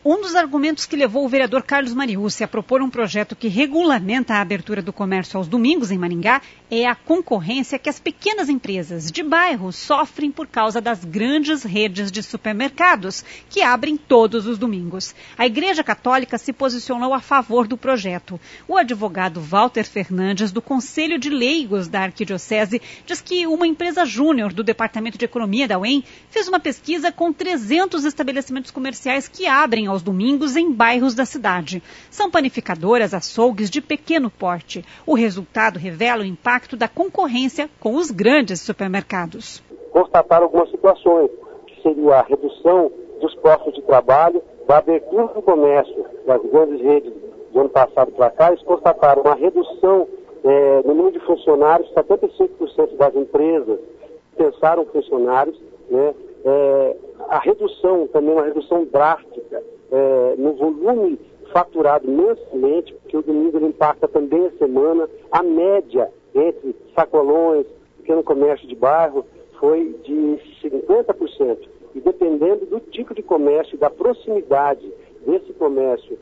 Um dos argumentos que levou o vereador Carlos Mariucci a propor um projeto que regulamenta a abertura do comércio aos domingos em Maringá é a concorrência que as pequenas empresas de bairro sofrem por causa das grandes redes de supermercados que abrem todos os domingos. A Igreja Católica se posicionou a favor do projeto. O advogado Walter Fernandes, do Conselho de Leigos da Arquidiocese, diz que uma empresa júnior do Departamento de Economia da UEM fez uma pesquisa com 300 estabelecimentos comerciais que abrem aos domingos em bairros da cidade. São panificadoras, açougues de pequeno porte. O resultado revela o impacto da concorrência com os grandes supermercados. Constataram algumas situações, que seria a redução dos postos de trabalho, da abertura do comércio das grandes redes do ano passado para cá. Eles constataram uma redução no número de funcionários, 75% das empresas dispensaram funcionários, né? A redução, também uma redução drástica no volume faturado mensalmente, porque o domingo ele impacta também a semana. A média entre sacolões, pequeno comércio de bairro, foi de 50%. E dependendo do tipo de comércio e da proximidade desse comércio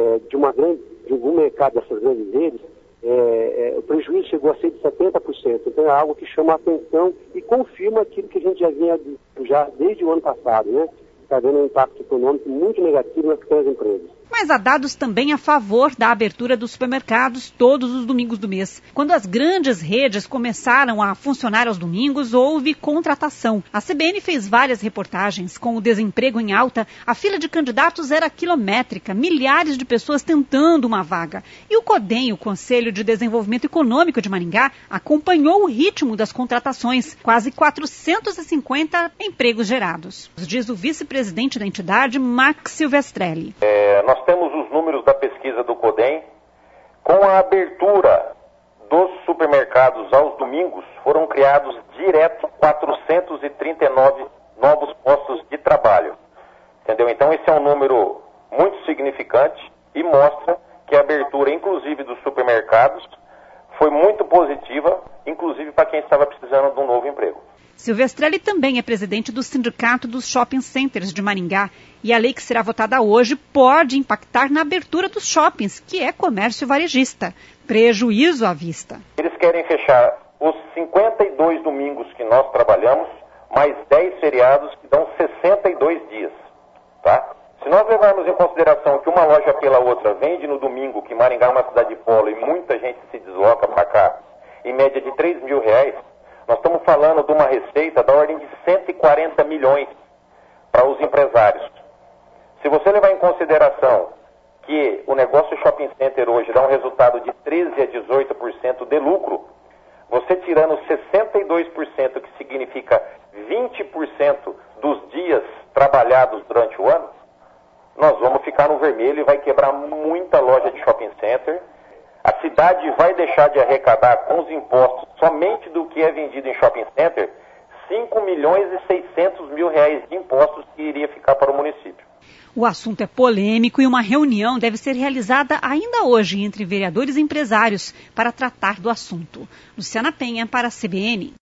de algum mercado dessas grandes redes, o prejuízo chegou a ser de 70%. Então é algo que chama a atenção e confirma aquilo que a gente já vinha desde o ano passado, né? Está havendo um impacto econômico muito negativo nas pequenas empresas. Mas há dados também a favor da abertura dos supermercados todos os domingos do mês. Quando as grandes redes começaram a funcionar aos domingos, houve contratação. A CBN fez várias reportagens. Com o desemprego em alta, a fila de candidatos era quilométrica, milhares de pessoas tentando uma vaga. E o CODEM, o Conselho de Desenvolvimento Econômico de Maringá, acompanhou o ritmo das contratações, quase 450 empregos gerados. Diz o vice-presidente da entidade, Max Silvestrelli. Nós temos os números da pesquisa do CODEM. Com a abertura dos supermercados aos domingos, foram criados direto 439 novos postos de trabalho. Entendeu? Então esse é um número muito significante e mostra que a abertura, inclusive dos supermercados, foi muito positiva, inclusive para quem estava precisando de um novo emprego. Silvestrelli também é presidente do Sindicato dos Shopping Centers de Maringá. E a lei que será votada hoje pode impactar na abertura dos shoppings, que é comércio varejista. Prejuízo à vista. Eles querem fechar os 52 domingos que nós trabalhamos, mais 10 feriados, que dão 62 dias. Tá? Se nós levarmos em consideração que uma loja pela outra vende no domingo, que Maringá é uma cidade de polo e muita gente se desloca para cá, em média de R$3 mil, nós estamos falando de uma receita da ordem de 140 milhões para os empresários. Se você levar em consideração que o negócio shopping center hoje dá um resultado de 13% a 18% de lucro, você tirando 62%, que significa 20% dos dias trabalhados durante o ano, nós vamos ficar no vermelho e vai quebrar muita loja de shopping center. A cidade vai deixar de arrecadar com os impostos somente do que é vendido em shopping center 5 milhões e 600 mil reais de impostos que iria ficar para o município. O assunto é polêmico e uma reunião deve ser realizada ainda hoje entre vereadores e empresários para tratar do assunto. Luciana Penha para a CBN.